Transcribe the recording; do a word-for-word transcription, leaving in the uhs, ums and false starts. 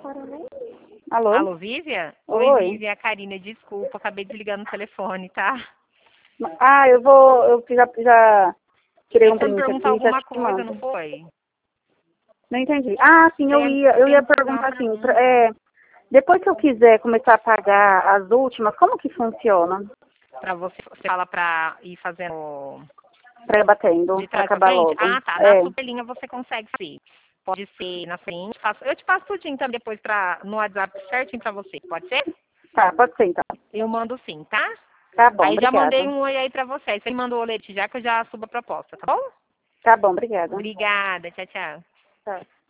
Alô? Alô, Vívia? Oi. Oi, Vívia, é a Karina, desculpa, acabei desligando o telefone, tá? Ah, eu vou, eu já, já tirei um Você me print aqui perguntar e já alguma te coisa, não mando. foi? Não entendi. Ah, sim, Você eu ia, ia, você eu ia ia me fazer uma perguntar assim, pra- pergunta. é, depois que eu quiser começar a pagar as últimas, como que funciona? Pra você, você fala pra ir fazendo Pra ir batendo, de pra trás pra acabar frente? logo. Ah, tá. Na É, superlinha você consegue sim. Pode ser na frente. Faço, eu te passo tudinho também depois pra, no WhatsApp certinho pra você. Pode ser? tá, pode ser então. Eu mando sim, tá? Tá bom, Aí já mandei obrigada. um oi aí pra você. Você me mandou o leite já que eu já subo a proposta, tá bom? Tá bom, obrigada. Obrigada. Tchau, tchau. Tá.